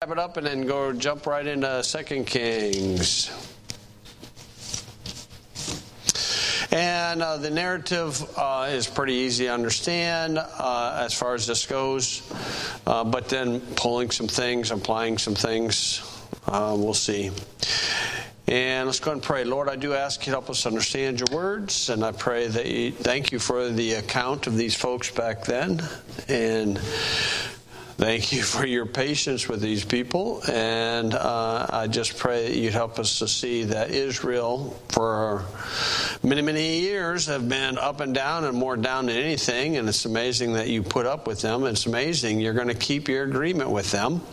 Wrap it up and then jump right into 2 Kings. And the narrative is pretty easy to understand as far as this goes. But then pulling some things, applying some things, we'll see. And let's go ahead and pray. Lord, I do ask you to help us understand your words. And I pray that you thank you for the account of these folks back then. And thank you for your patience with these people. And I just pray that you'd help us to see that Israel, for many, many years, have been up and down and more down than anything. And it's amazing that you put up with them. It's amazing you're going to keep your agreement with them.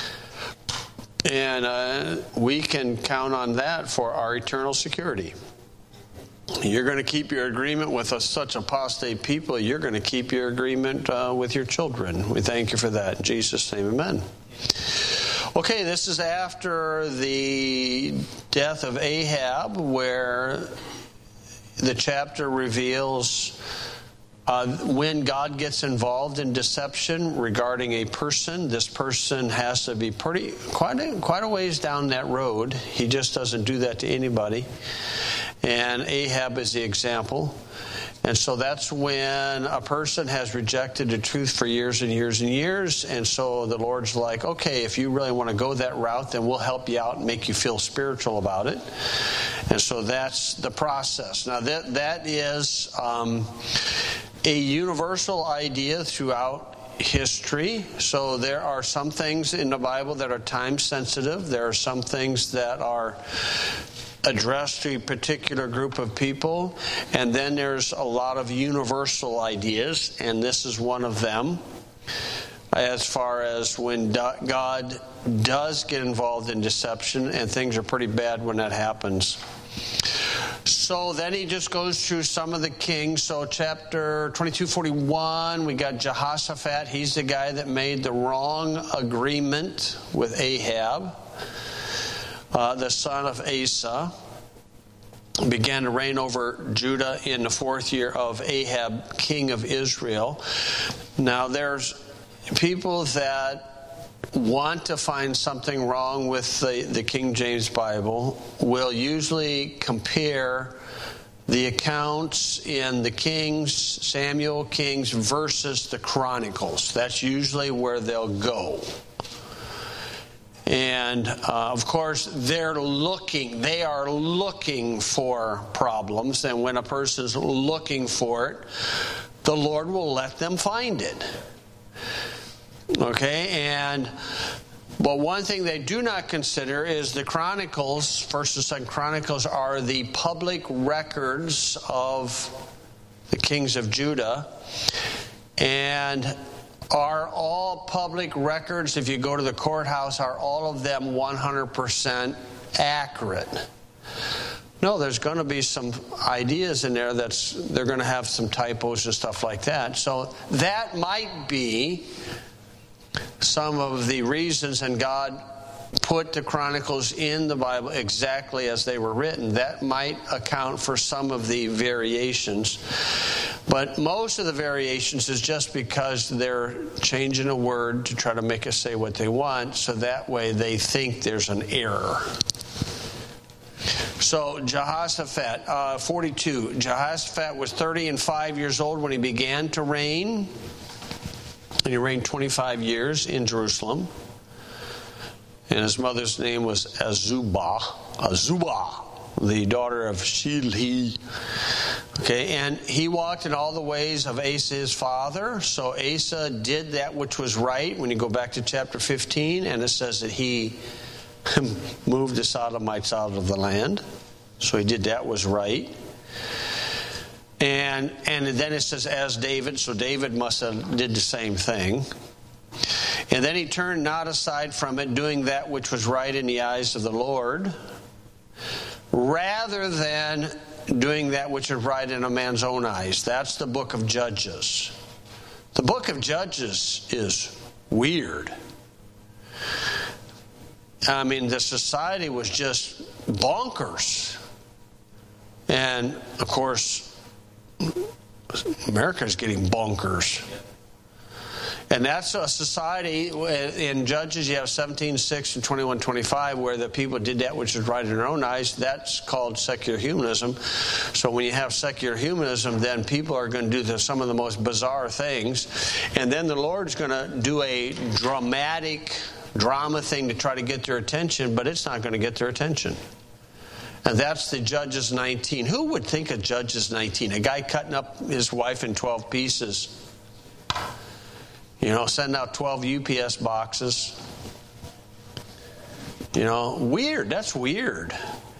And we can count on that for our eternal security. You're going to keep your agreement with such apostate people. You're going to keep your agreement with your children. We thank you for that. In Jesus' name, amen. Okay, this is after the death of Ahab, where the chapter reveals when God gets involved in deception regarding a person. This person has to be quite a ways down that road. He just doesn't do that to anybody. And Ahab is the example. And so that's when a person has rejected the truth for years and years and years. And so the Lord's like, okay, if you really want to go that route, then we'll help you out and make you feel spiritual about it. And so that's the process. Now that is a universal idea throughout history. So there are some things in the Bible that are time sensitive. There are some things that are addressed to a particular group of people, and then there's a lot of universal ideas, and this is one of them, as far as when God does get involved in deception, and things are pretty bad when that happens. So then he just goes through some of the kings. So chapter 22:41, we got Jehoshaphat. He's the guy that made the wrong agreement with Ahab. The son of Asa, began to reign over Judah in the 4th year of Ahab, king of Israel. Now, there's people that want to find something wrong with the King James Bible will usually compare the accounts in the Kings, Samuel, Kings, versus the Chronicles. That's usually where they'll go. And, of course, they are looking for problems. And when a person's looking for it, the Lord will let them find it. Okay? But one thing they do not consider is the Chronicles, 1st and 2nd Chronicles, are the public records of the kings of Judah. And are all public records, if you go to the courthouse, are all of them 100% accurate? No, there's going to be some ideas in there they're going to have some typos and stuff like that. So that might be some of the reasons, and God put the Chronicles in the Bible exactly as they were written. That might account for some of the variations. But most of the variations is just because they're changing a word to try to make us say what they want, so that way they think there's an error. So Jehoshaphat, 42. Jehoshaphat was 35 years old when he began to reign. And he reigned 25 years in Jerusalem. And his mother's name was Azubah, the daughter of Shilhi. Okay, and he walked in all the ways of Asa his father. So Asa did that which was right. When you go back to chapter 15, and it says that he moved the Sodomites out of the land. So he did that was right. And then it says as David. So David must have did the same thing. And then he turned not aside from it, doing that which was right in the eyes of the Lord, rather than doing that which is right in a man's own eyes. That's the book of Judges. The book of Judges is weird. I mean, the society was just bonkers. And, of course, America's getting bonkers. And that's a society, in Judges you have 17:6 and 21:25, where the people did that which is right in their own eyes. That's called secular humanism. So when you have secular humanism, then people are going to do some of the most bizarre things. And then the Lord's going to do a drama thing to try to get their attention, but it's not going to get their attention. And that's the Judges 19. Who would think of Judges 19? A guy cutting up his wife in 12 pieces. Sending out 12 UPS boxes. Weird. That's weird.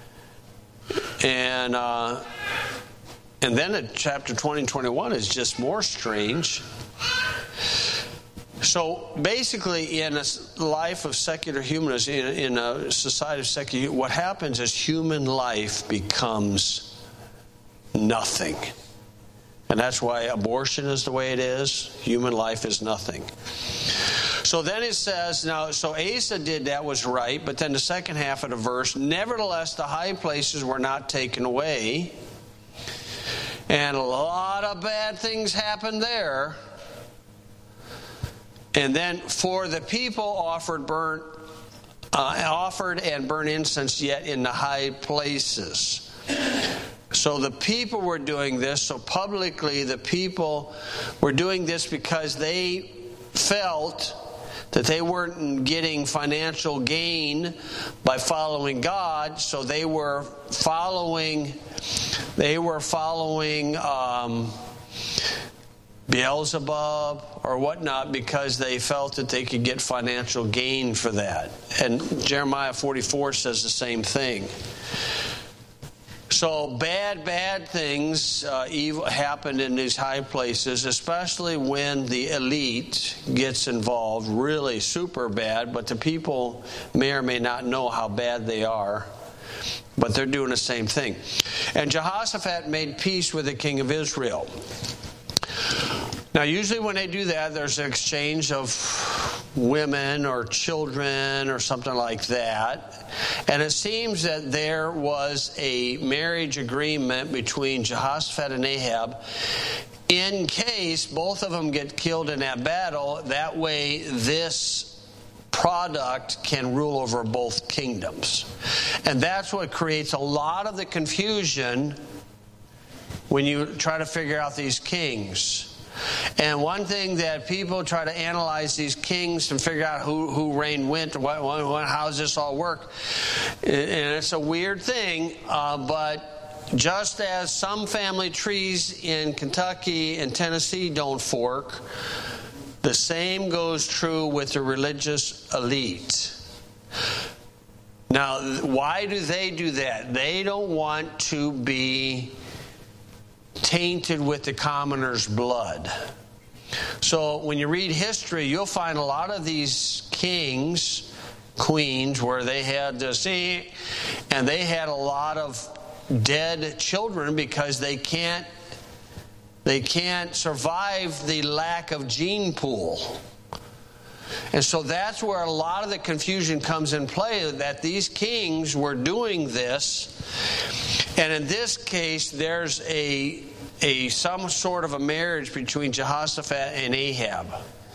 And then at chapter 20 and 21 is just more strange. So basically, in a life of secular humanism, in a society of secular, what happens is human life becomes nothing. And that's why abortion is the way it is. Human life is nothing. So then it says, so Asa did that, was right, but then the second half of the verse, nevertheless the high places were not taken away, and a lot of bad things happened there. And then, for the people offered and burnt incense yet in the high places. So the people were doing this. So publicly, the people were doing this because they felt that they weren't getting financial gain by following God. So they were following Beelzebub or whatnot because they felt that they could get financial gain for that. And Jeremiah 44 says the same thing. So bad things evil happened in these high places, especially when the elite gets involved, really super bad, but the people may or may not know how bad they are, but they're doing the same thing. And Jehoshaphat made peace with the king of Israel. Now, usually when they do that, there's an exchange of women or children or something like that. And it seems that there was a marriage agreement between Jehoshaphat and Ahab in case both of them get killed in that battle. That way, this product can rule over both kingdoms. And that's what creates a lot of the confusion when you try to figure out these kings. And one thing that people try to analyze these kings and figure out who reigned when, how does this all work? And it's a weird thing, but just as some family trees in Kentucky and Tennessee don't fork, the same goes true with the religious elite. Now, why do they do that? They don't want to be tainted with the commoner's blood. So when you read history, you'll find a lot of these kings, queens, where they had this, and they had a lot of dead children because they can't survive the lack of gene pool. And so that's where a lot of the confusion comes in play, that these kings were doing this. And in this case, there's some sort of a marriage between Jehoshaphat and Ahab.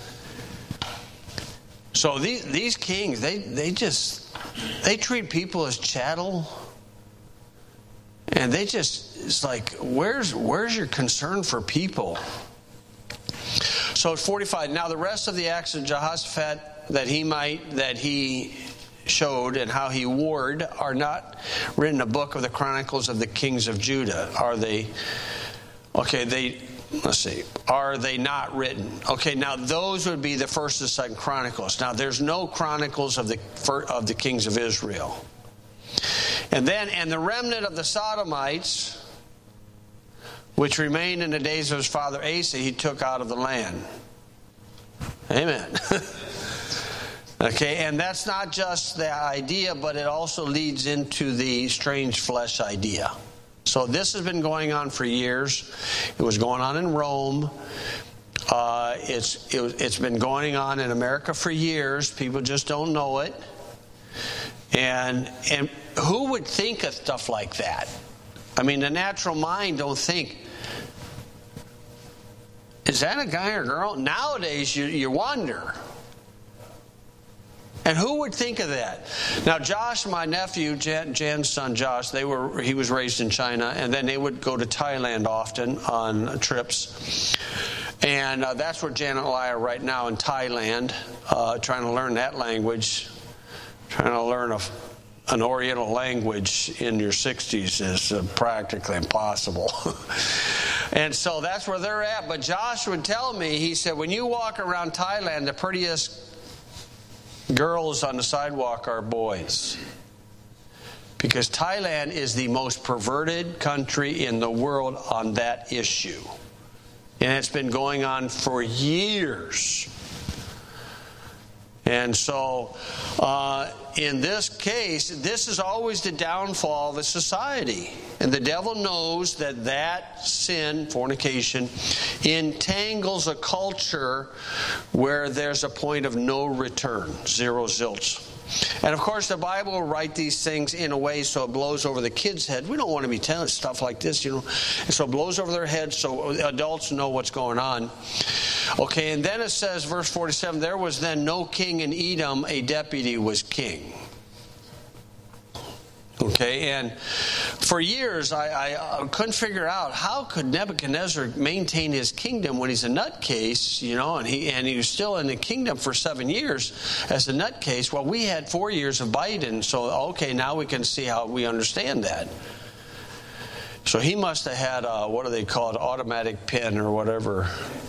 So these kings, they treat people as chattel. And it's like, where's your concern for people? So 45. Now the rest of the acts of Jehoshaphat that he showed and how he warred are not written in the book of the Chronicles of the Kings of Judah. Are they? Okay, let's see. Are they not written? Okay, now those would be the first and second Chronicles. Now there's no Chronicles of the Kings of Israel. And the remnant of the Sodomites, which remained in the days of his father Asa, he took out of the land. Amen. Okay, and that's not just the idea, but it also leads into the strange flesh idea. So this has been going on for years. It was going on in Rome. It's been going on in America for years. People just don't know it. And who would think of stuff like that? I mean, the natural mind don't think. It's is that a guy or girl? Nowadays, you wonder. And who would think of that? Now, Josh, my nephew, Jan's son Josh, he was raised in China, and then they would go to Thailand often on trips. And that's where Jan and I are right now, in Thailand, trying to learn that language. Trying to learn an Oriental language in your 60s is practically impossible. And so that's where they're at. But Josh would tell me, he said, when you walk around Thailand, the prettiest girls on the sidewalk are boys. Because Thailand is the most perverted country in the world on that issue. And it's been going on for years. And so, in this case, this is always the downfall of a society. And the devil knows that sin, fornication, entangles a culture where there's a point of no return, zero zilch. And of course, the Bible will write these things in a way so it blows over the kids' head. We don't want to be telling stuff like this, And so it blows over their heads so adults know what's going on. Okay, and then it says, verse 47, there was then no king in Edom, a deputy was king. Okay, and for years I couldn't figure out how could Nebuchadnezzar maintain his kingdom when he's a nutcase, and he was still in the kingdom for 7 years as a nutcase. Well, we had 4 years of Biden, so okay, now we can see how we understand that. So he must have had what do they call it, automatic pen or whatever.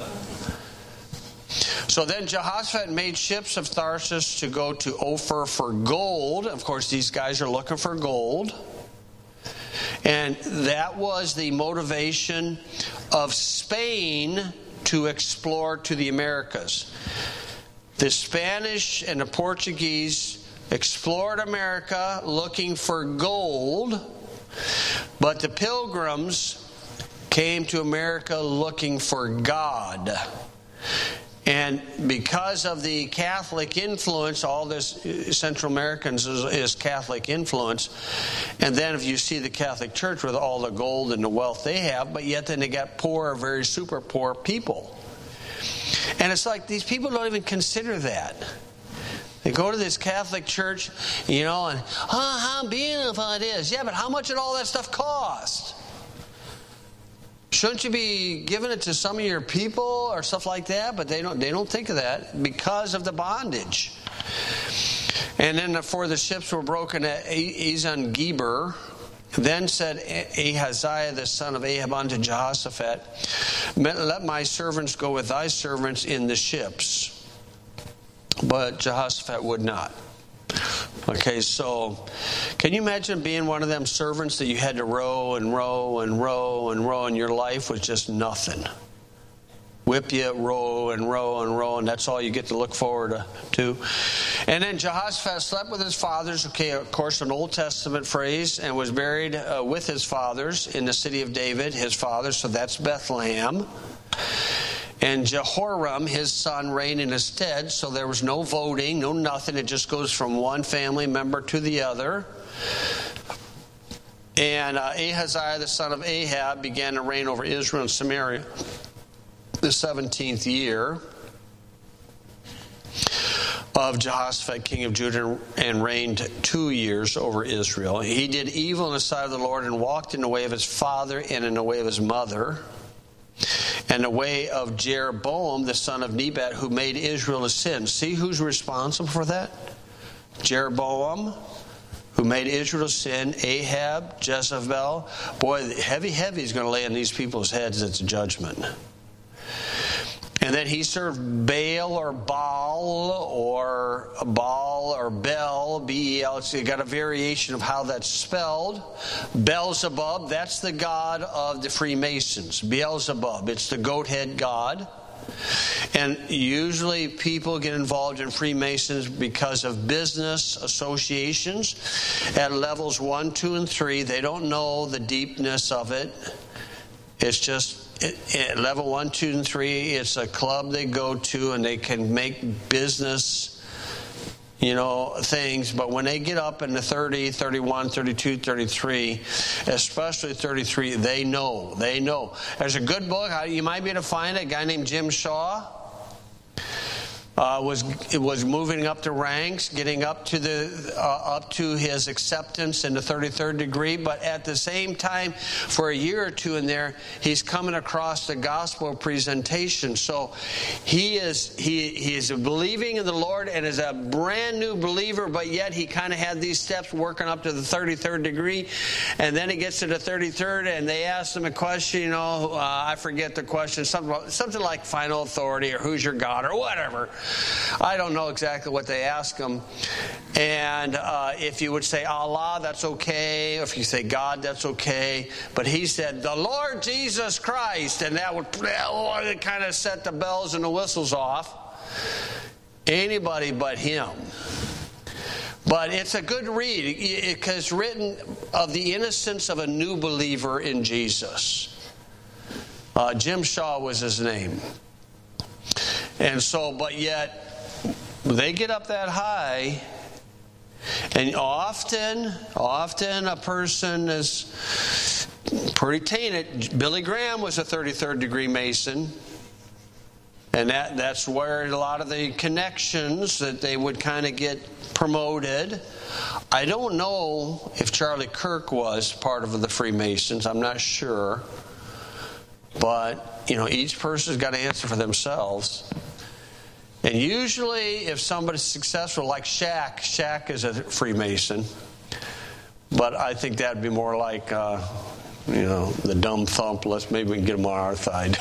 So then Jehoshaphat made ships of Tarshish to go to Ophir for gold. Of course, these guys are looking for gold. And that was the motivation of Spain to explore to the Americas. The Spanish and the Portuguese explored America looking for gold, but the Pilgrims came to America looking for God. And because of the Catholic influence, all this Central Americans is Catholic influence. And then if you see the Catholic Church with all the gold and the wealth they have, but yet then they got poor, very super poor people. And it's like these people don't even consider that. They go to this Catholic church, and how beautiful it is. Yeah, but how much did all that stuff cost? Shouldn't you be giving it to some of your people or stuff like that? But they don't think of that because of the bondage. And then for the ships were broken at Ezion-Geber. Then said Ahaziah the son of Ahab unto Jehoshaphat, let my servants go with thy servants in the ships. But Jehoshaphat would not. Okay, so can you imagine being one of them servants that you had to row and row and row and row, and your life was just nothing? Whip you, row and row and row, and that's all you get to look forward to. And then Jehoshaphat slept with his fathers, okay, of course, an Old Testament phrase, and was buried with his fathers in the city of David, his father, so that's Bethlehem. And Jehoram, his son, reigned in his stead, so there was no voting, no nothing. It just goes from one family member to the other. And Ahaziah, the son of Ahab, began to reign over Israel and Samaria the 17th year of Jehoshaphat, king of Judah, and reigned 2 years over Israel. He did evil in the sight of the Lord and walked in the way of his father and in the way of his mother, and the way of Jeroboam, the son of Nebat, who made Israel to sin. See who's responsible for that? Jeroboam, who made Israel to sin. Ahab, Jezebel. Boy, heavy is going to lay on these people's heads. It's a judgment. And then he served Baal or Baal or Bel, B-E-L. It's got a variation of how that's spelled. Beelzebub, that's the god of the Freemasons. Beelzebub, it's the goat head god. And usually people get involved in Freemasons because of business associations at levels 1, 2, and 3. They don't know the deepness of it. It's just at level 1, 2, and 3, it's a club they go to and they can make business, things, but when they get up in the 30, 31, 32, 33, especially 33, they know. There's a good book, you might be able to find it, a guy named Jim Shaw. Was moving up the ranks, getting up to his acceptance in the 33rd degree, but at the same time, for a year or two in there, he's coming across the gospel presentation. So he is believing in the Lord and is a brand new believer, but yet he kind of had these steps working up to the 33rd degree, and then he gets to the 33rd, and they ask him a question. I forget the question, something like final authority or who's your God or whatever. I don't know exactly what they ask him. And if you would say Allah, that's okay. If you say God, that's okay. But he said, the Lord Jesus Christ. And that would kind of set the bells and the whistles off. Anybody but him. But it's a good read because it's written of the innocence of a new believer in Jesus. Jim Shaw was his name. And so, but yet, they get up that high, and often a person is pretty tainted. Billy Graham was a 33rd degree Mason, and that's where a lot of the connections that they would kind of get promoted. I don't know if Charlie Kirk was part of the Freemasons. I'm not sure. But, each person's got to answer for themselves. And usually if somebody's successful, like Shaq is a Freemason. But I think that'd be more like, the dumb thump. Maybe we can get them on our side.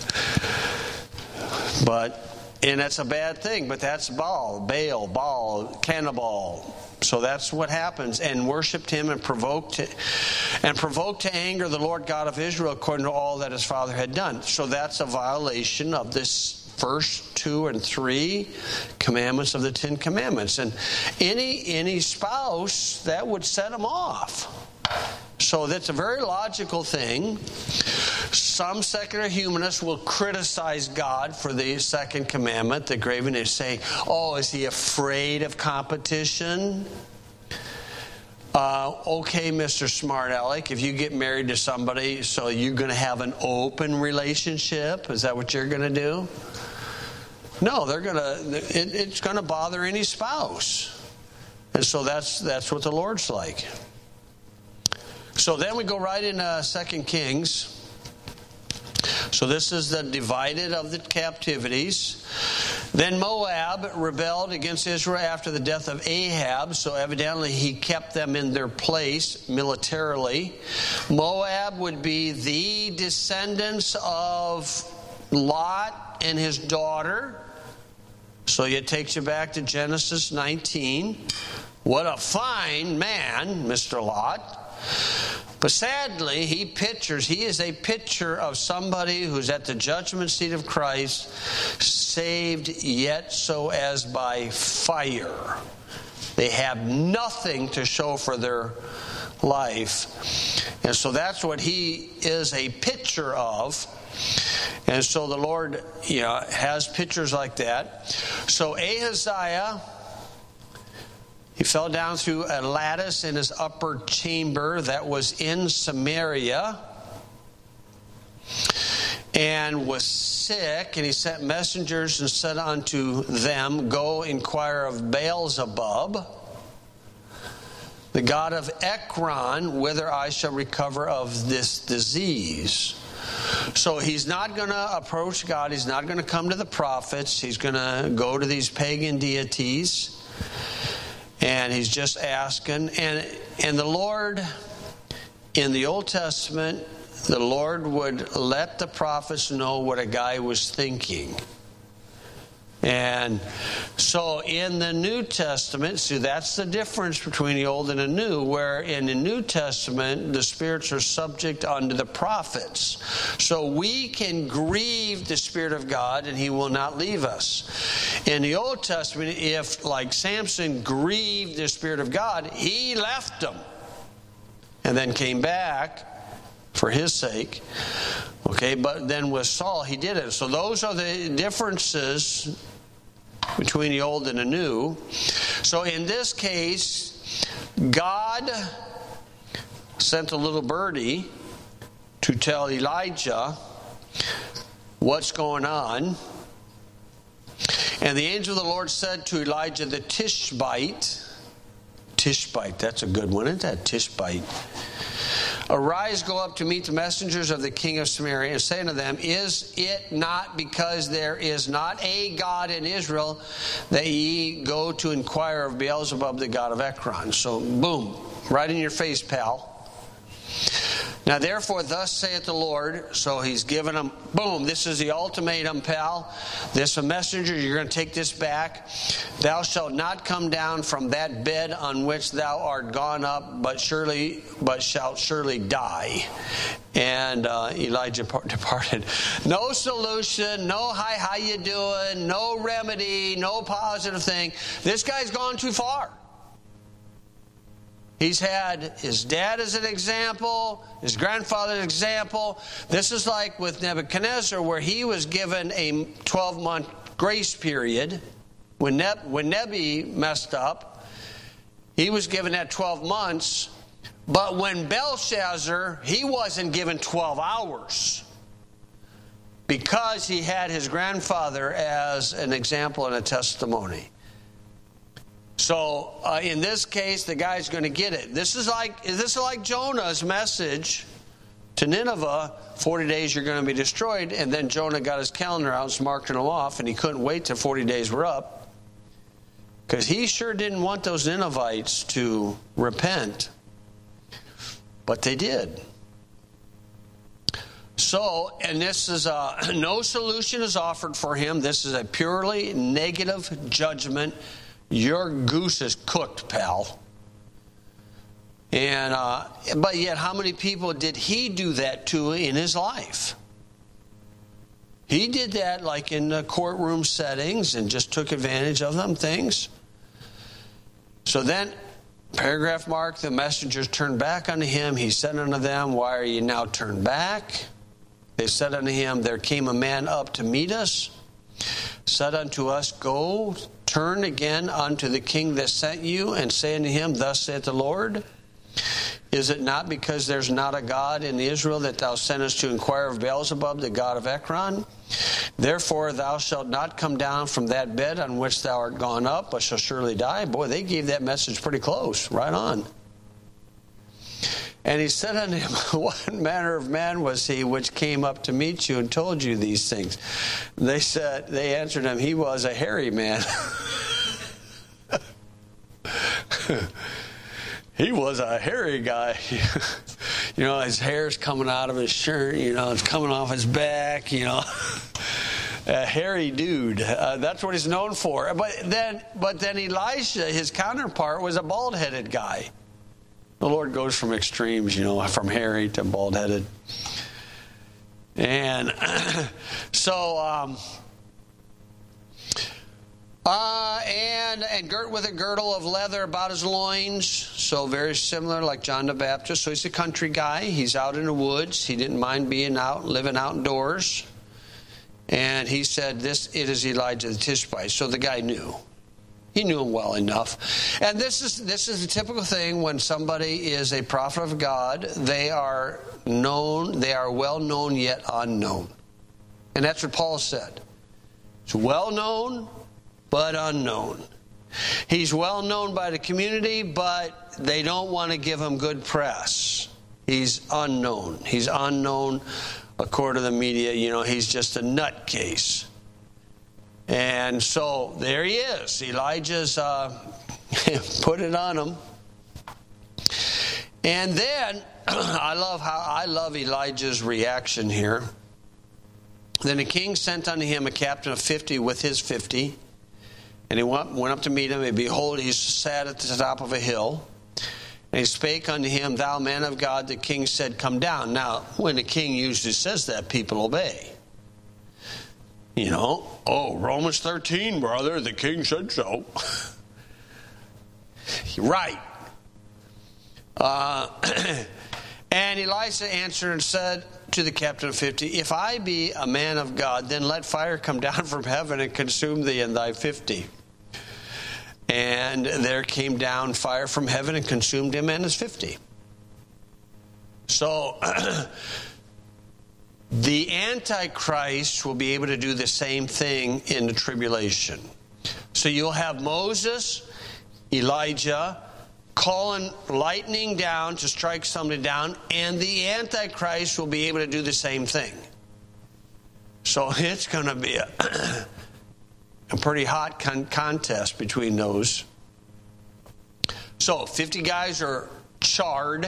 And that's a bad thing, but that's Baal, cannibal. So that's what happens. And worshipped him and provoked to anger the Lord God of Israel according to all that his father had done. So that's a violation of this first 2 and 3 commandments of the 10 Commandments. And any spouse, that would set them off. So that's a very logical thing. Some secular humanists will criticize God for the second commandment, the graven image, saying, is he afraid of competition? Okay, Mr. Smart Aleck, if you get married to somebody, so you're going to have an open relationship? Is that what you're going to do? No, it's going to bother any spouse. And so that's what the Lord's like. So then we go right into 2 Kings. So this is the divided of the captivities. Then Moab rebelled against Israel after the death of Ahab. So evidently he kept them in their place militarily. Moab would be the descendants of Lot and his daughter. So it takes you back to Genesis 19. What a fine man, Mr. Lot. But sadly, he is a picture of somebody who's at the judgment seat of Christ, saved yet so as by fire. They have nothing to show for their life. And so that's what he is a picture of. And so the Lord, has pictures like that. So Ahaziah, he fell down through a lattice in his upper chamber that was in Samaria and was sick. And he sent messengers and said unto them, go inquire of Beelzebub, the god of Ekron, whether I shall recover of this disease. So he's not going to approach God. He's not going to come to the prophets. He's going to go to these pagan deities. And he's just asking. And the Lord, in the Old Testament, the Lord would let the prophets know what a guy was thinking. And so in the New Testament, see, that's the difference between the Old and the New, where in the New Testament, the spirits are subject unto the prophets. So we can grieve the Spirit of God and he will not leave us. In the Old Testament, if, like Samson, grieved the Spirit of God, he left them and then came back for his sake. Okay, but then with Saul, he did it. So those are the differences between the old and the new. So in this case, God sent a little birdie to tell Elijah what's going on. And the angel of the Lord said to Elijah the Tishbite, that's a good one, isn't that? Tishbite. Arise, go up to meet the messengers of the king of Samaria, and say unto them, is it not because there is not a God in Israel that ye go to inquire of Beelzebub, the god of Ekron? So, boom, right in your face, pal. Now therefore, thus saith the Lord. So he's given them, boom, this is the ultimatum, pal. This a messenger, you're going to take this back. Thou shalt not come down from that bed on which thou art gone up, but shalt surely die. And Elijah departed. No solution, no hi, how you doing, no remedy, no positive thing. This guy's gone too far. He's had his dad as an example, his grandfather as an example. This is like with Nebuchadnezzar, where he was given a 12-month grace period. When Nebi messed up, he was given that 12 months. But when Belshazzar, he wasn't given 12 hours. Because he had his grandfather as an example and a testimony. So in this case, the guy's going to get it. This is like Jonah's message to Nineveh, 40 days you're going to be destroyed. And then Jonah got his calendar out and marked them off, and he couldn't wait till 40 days were up. Because he sure didn't want those Ninevites to repent. But they did. So, and this is no solution is offered for him. This is a purely negative judgment. Your goose is cooked, pal. And but yet, how many people did he do that to in his life? He did that like in the courtroom settings and just took advantage of them things. So then, paragraph mark, the messengers turned back unto him. He said unto them, why are ye now turned back? They said unto him, there came a man up to meet us, said unto us, go, turn again unto the king that sent you, and say unto him, thus saith the Lord, is it not because there's not a God in Israel that thou sendest to inquire of Beelzebub, the god of Ekron? Therefore thou shalt not come down from that bed on which thou art gone up, but shalt surely die. Boy, they gave that message pretty close, right on. And he said unto him, what manner of man was he which came up to meet you and told you these things? They answered him, he was a hairy man. He was a hairy guy. You know, his hair's coming out of his shirt, you know, it's coming off his back, you know. A hairy dude. That's what he's known for. But then Elisha, his counterpart, was a bald-headed guy. The Lord goes from extremes, you know, from hairy to bald-headed. And so, and girt with a girdle of leather about his loins. So very similar like John the Baptist. So he's a country guy. He's out in the woods. He didn't mind being out, living outdoors. And he said, it is Elijah the Tishbite. So the guy knew. He knew him well enough. And this is a typical thing when somebody is a prophet of God. They are known, they are well known yet unknown. And that's what Paul said. It's well known but unknown. He's well known by the community, but they don't want to give him good press. He's unknown. He's unknown according to the media. You know, he's just a nutcase. And so there he is. Elijah's put it on him. And then I love Elijah's reaction here. Then the king sent unto him a captain of 50 with his 50. And he went up to meet him, and behold, he sat at the top of a hill. And he spake unto him, thou man of God, the king said, come down. Now, when the king usually says that, people obey. You know, Romans 13, brother, the king said so. Right. And Elisha answered and said to the captain of 50, if I be a man of God, then let fire come down from heaven and consume thee and thy 50. And there came down fire from heaven and consumed him and his 50. So the Antichrist will be able to do the same thing in the tribulation. So you'll have Moses, Elijah, calling lightning down to strike somebody down, and the Antichrist will be able to do the same thing. So it's going to be a pretty hot contest between those. So 50 guys are charred.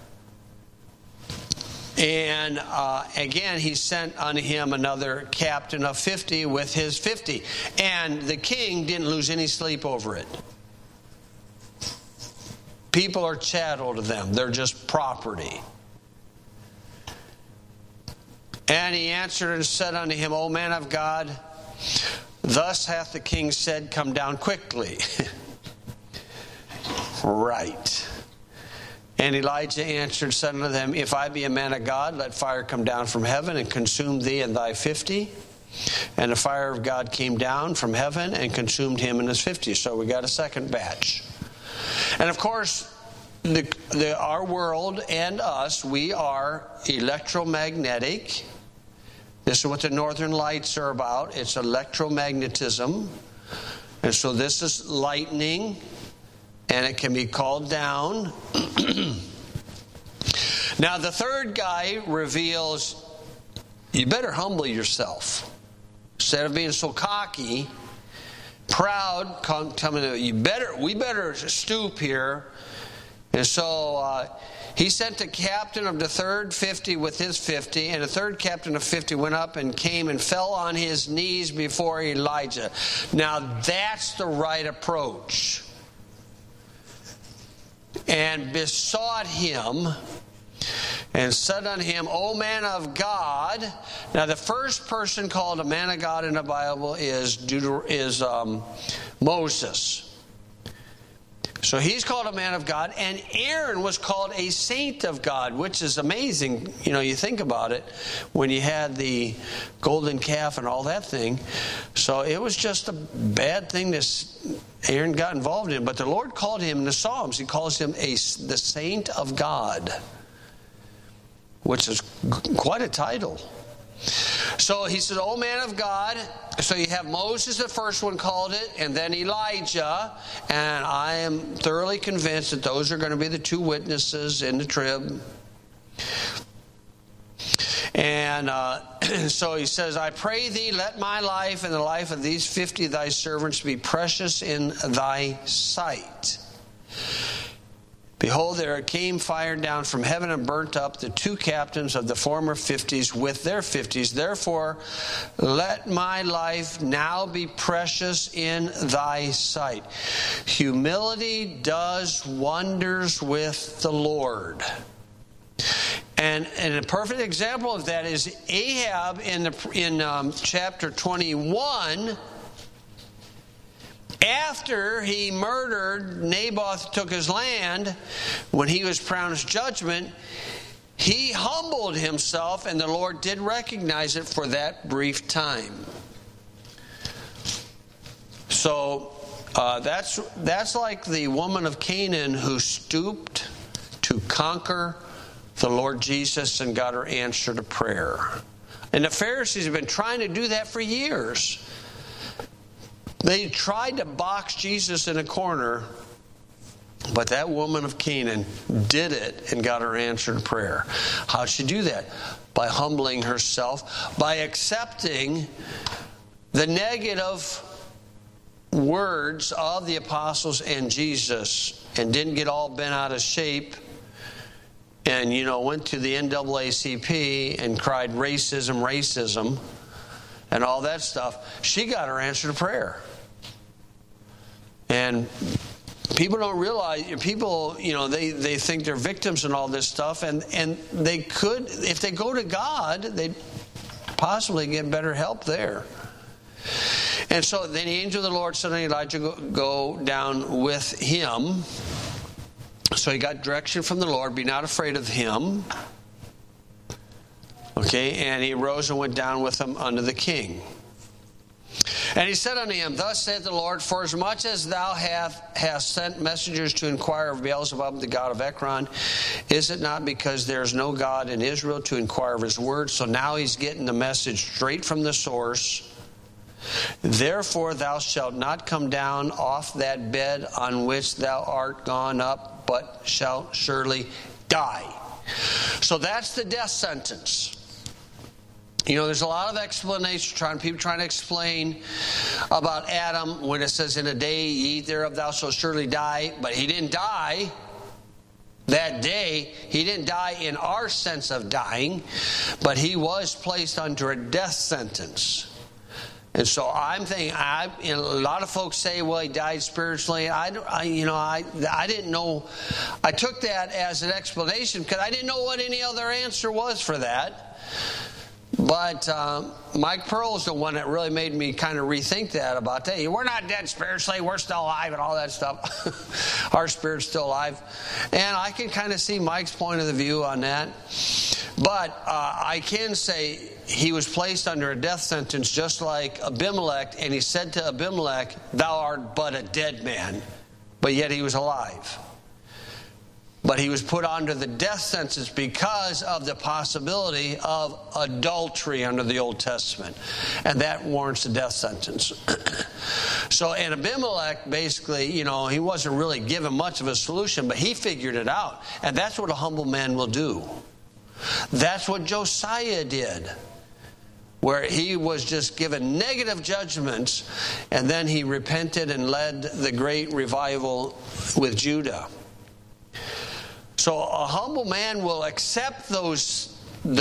And again, he sent unto him another captain of 50 with his 50. And the king didn't lose any sleep over it. People are chattel to them. They're just property. And he answered and said unto him, O man of God, thus hath the king said, come down quickly. Right. And Elijah answered, said unto them, if I be a man of God, let fire come down from heaven and consume thee and thy 50. And the fire of God came down from heaven and consumed him and his 50. So we got a second batch. And of course, our world and us, we are electromagnetic. This is what the northern lights are about. It's electromagnetism. And so this is lightning. And it can be called down. Now the third guy reveals, you better humble yourself. Instead of being so cocky, proud, we better stoop here. And so he sent the captain of the third 50 with his 50, and the third captain of 50 went up and came and fell on his knees before Elijah. Now that's the right approach. And besought him and said unto him, O man of God. Now the first person called a man of God in the Bible is Moses. So he's called a man of God, and Aaron was called a saint of God, which is amazing. You know, you think about it, when you had the golden calf and all that thing. So it was just a bad thing that Aaron got involved in. But the Lord called him in the Psalms, he calls him the saint of God, which is quite a title. So he said, O man of God. So you have Moses, the first one called it, and then Elijah. And I am thoroughly convinced that those are going to be the two witnesses in the trib. And so he says, I pray thee, let my life and the life of these 50 thy servants be precious in thy sight. Behold, there came fire down from heaven and burnt up the two captains of the former 50s with their 50s. Therefore, let my life now be precious in thy sight. Humility does wonders with the Lord. And a perfect example of that is Ahab in chapter 21. After he murdered Naboth, took his land, when he was pronounced judgment, he humbled himself, and the Lord did recognize it for that brief time. So that's like the woman of Canaan who stooped to conquer the Lord Jesus and got her answer to prayer. And the Pharisees have been trying to do that for years. They tried to box Jesus in a corner, but that woman of Canaan did it and got her answered prayer. How'd she do that? By humbling herself, by accepting the negative words of the apostles and Jesus, and didn't get all bent out of shape and, went to the NAACP and cried racism, and all that stuff. She got her answer to prayer. And people don't realize, they think they're victims and all this stuff, and they could, if they go to God, they'd possibly get better help there. And so then the angel of the Lord said to Elijah, go down with him. So he got direction from the Lord, be not afraid of him. Okay, and he arose and went down with him unto the king. And he said unto him, Thus saith the Lord, Forasmuch as thou hast sent messengers to inquire of Beelzebub, the god of Ekron, is it not because there is no God in Israel to inquire of his word? So now he's getting the message straight from the source. Therefore thou shalt not come down off that bed on which thou art gone up, but shalt surely die. So that's the death sentence. You know, there's a lot of explanation, people trying to explain about Adam when it says, in a day ye eat thereof, thou shalt surely die. But he didn't die that day. He didn't die in our sense of dying, but he was placed under a death sentence. And so I'm thinking, a lot of folks say, well, he died spiritually. I didn't know. I took that as an explanation because I didn't know what any other answer was for that. But Mike Pearl is the one that really made me kind of rethink that about that. We're not dead spiritually. We're still alive and all that stuff. Our spirit's still alive. And I can kind of see Mike's point of view on that. But I can say he was placed under a death sentence just like Abimelech. And he said to Abimelech, thou art but a dead man. But yet he was alive. But he was put under the death sentence because of the possibility of adultery under the Old Testament. And that warrants a death sentence. So, and Abimelech, basically, he wasn't really given much of a solution, but he figured it out. And that's what a humble man will do. That's what Josiah did, where he was just given negative judgments, and then he repented and led the great revival with Judah. So a humble man will accept those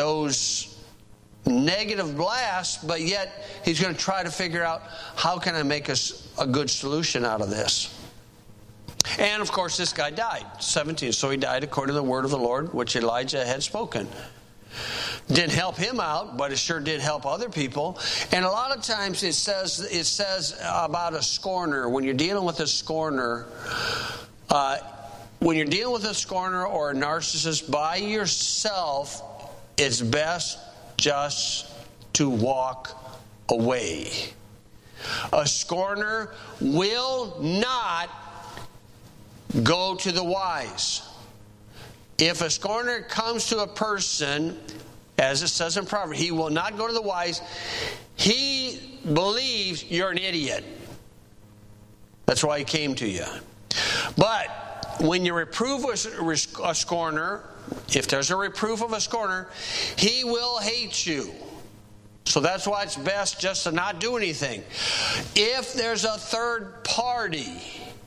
negative blasts, but yet he's going to try to figure out, how can I make a good solution out of this? And of course this guy died, 17. So he died according to the word of the Lord, which Elijah had spoken. Didn't help him out, but it sure did help other people. And a lot of times it says about a scorner, when you're dealing with a scorner, when you're dealing with a scorner or a narcissist by yourself, it's best just to walk away. A scorner will not go to the wise. If a scorner comes to a person, as it says in Proverbs, he will not go to the wise. He believes you're an idiot. That's why he came to you. But when you reprove a scorner, if there's a reproof of a scorner, he will hate you. So that's why it's best just to not do anything. If there's a third party,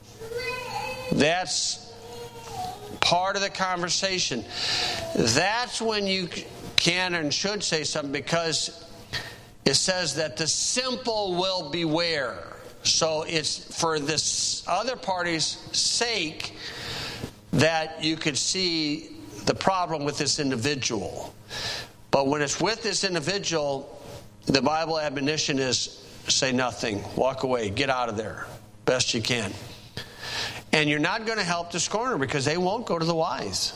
that's part of the conversation. That's when you can and should say something, because it says that the simple will beware. So it's for this other party's sake that you could see the problem with this individual. But when it's with this individual, the Bible admonition is say nothing, walk away, get out of there, best you can. And you're not going to help the scorner because they won't go to the wise.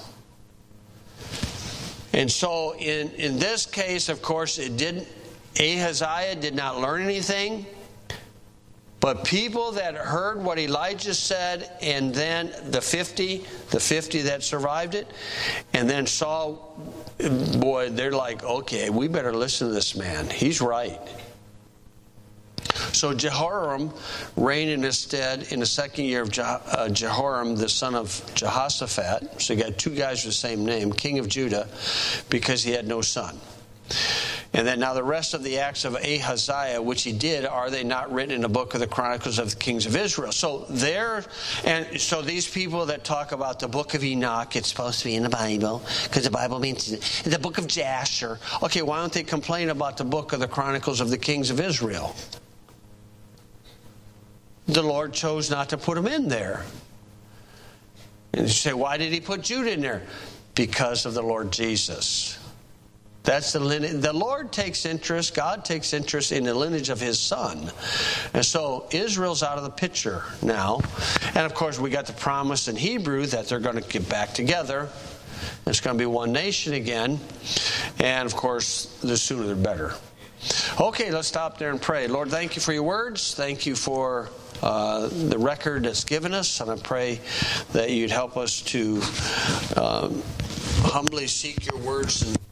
And so in this case, of course, Ahaziah did not learn anything. But people that heard what Elijah said, and then the 50 that survived it, and then saw, boy, they're like, okay, we better listen to this man. He's right. So Jehoram reigned in his stead in the second year of Jehoram, the son of Jehoshaphat. So you got two guys with the same name, king of Judah, because he had no son. And then now the rest of the acts of Ahaziah, which he did, are they not written in the book of the Chronicles of the Kings of Israel? So so these people that talk about the book of Enoch, it's supposed to be in the Bible, because the Bible means the book of Jasher. Okay, why don't they complain about the book of the Chronicles of the Kings of Israel? The Lord chose not to put them in there. And you say, why did he put Judah in there? Because of the Lord Jesus. That's the lineage. The Lord takes interest, God takes interest in the lineage of his son. And so Israel's out of the picture now. And of course we got the promise in Hebrew that they're going to get back together. It's going to be one nation again. And of course, the sooner the better. Okay, let's stop there and pray. Lord, thank you for your words. Thank you for the record that's given us. And I pray that you'd help us to humbly seek your words and